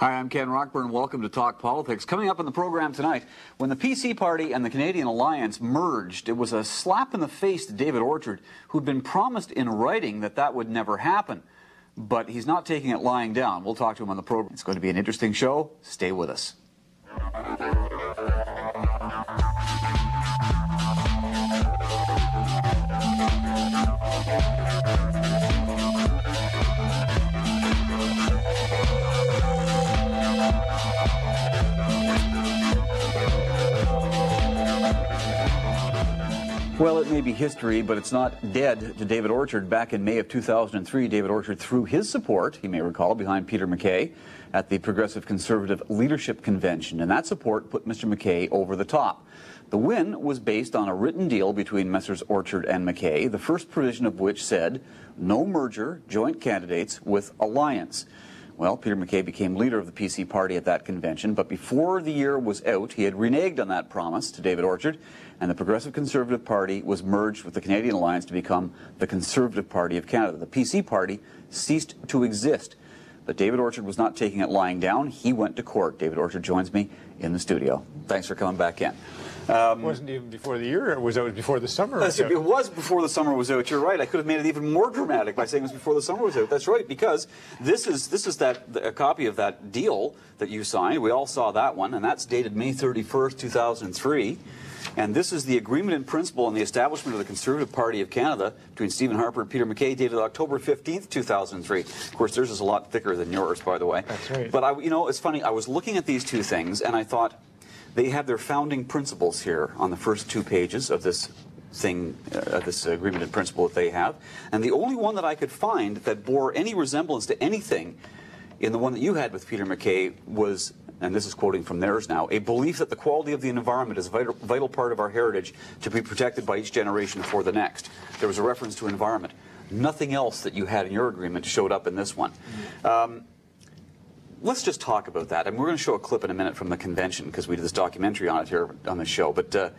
Hi, I'm Ken Rockburn. Welcome to Talk Politics. Coming up on the program tonight, when the PC Party and the Canadian Alliance merged, it was a slap in the face to David Orchard, who'd been promised in writing that that would never happen. But he's not taking it lying down. We'll talk to him on the program. It's going to be an interesting show. Stay with us. Well, it may be history, but it's not dead to David Orchard. Back in May of 2003, David Orchard threw his support, you may recall, behind Peter MacKay at the Progressive Conservative Leadership Convention, and that support put Mr. MacKay over the top. The win was based on a written deal between Messrs. Orchard and MacKay, the first provision of which said, no merger, joint candidates with alliance. Well, Peter MacKay became leader of the PC Party at that convention, but before the year was out, he had reneged on that promise to David Orchard, and the Progressive Conservative Party was merged with the Canadian Alliance to become the Conservative Party of Canada. The PC Party ceased to exist, but David Orchard was not taking it lying down. He went to court. David Orchard joins me in the studio. Thanks for coming back in. It wasn't even before the year, it was before the summer was out. It was before the summer was out. You're right. I could have made it even more dramatic by saying it was before the summer was out. That's right, because this is a copy of that deal that you signed. We all saw that one, and that's dated May 31st, 2003. And this is the agreement in principle on the establishment of the Conservative Party of Canada between Stephen Harper and Peter MacKay, dated October 15th, 2003. Of course, theirs is a lot thicker than yours, by the way. That's right. But, it's funny. I was looking at these two things, and I thought, they have their founding principles here on the first two pages of this thing, this agreement in principle that they have. And the only one that I could find that bore any resemblance to anything in the one that you had with Peter MacKay was, and this is quoting from theirs now, a belief that the quality of the environment is a vital part of our heritage to be protected by each generation for the next. There was a reference to environment. Nothing else that you had in your agreement showed up in this one. Let's just talk about that. And we're going to show a clip in a minute from the convention because we did this documentary on it here on the show. But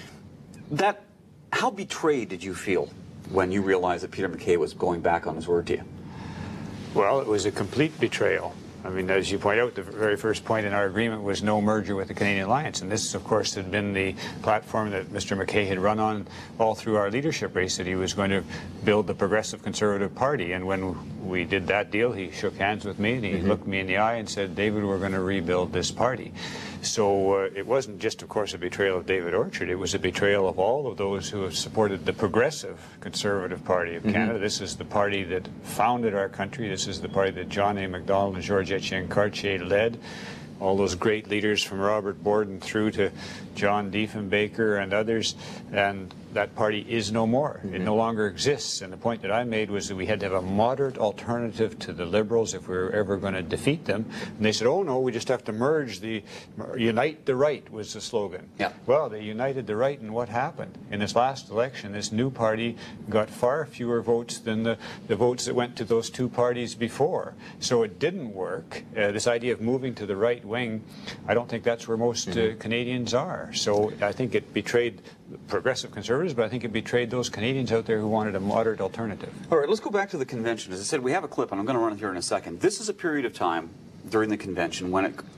how betrayed did you feel when you realized that Peter MacKay was going back on his word to you? Well, it was a complete betrayal. I mean, as you point out, the very first point in our agreement was no merger with the Canadian Alliance. And this, of course, had been the platform that Mr. MacKay had run on all through our leadership race, that he was going to build the Progressive Conservative Party. And when we did that deal, he shook hands with me and he looked me in the eye and said, David, we're going to rebuild this party. So it wasn't just, of course, a betrayal of David Orchard. It was a betrayal of all of those who have supported the Progressive Conservative Party of Canada. This is the party that founded our country. This is the party that John A. Macdonald and George Etienne Cartier led. All those great leaders from Robert Borden through to John Diefenbaker and others, and that party is no more. It no longer exists. And the point that I made was that we had to have a moderate alternative to the Liberals if we were ever going to defeat them. And they said, oh no, we just have to merge unite the right was the slogan. Yeah. Well, they united the right, and what happened? In this last election, this new party got far fewer votes than the votes that went to those two parties before. So it didn't work. This idea of moving to the right wing, I don't think that's where most Canadians are. So I think it betrayed Progressive Conservatives, but I think it betrayed those Canadians out there who wanted a moderate alternative. All right, let's go back to the convention. As I said, we have a clip, and I'm going to run it here in a second. This is a period of time during the convention when it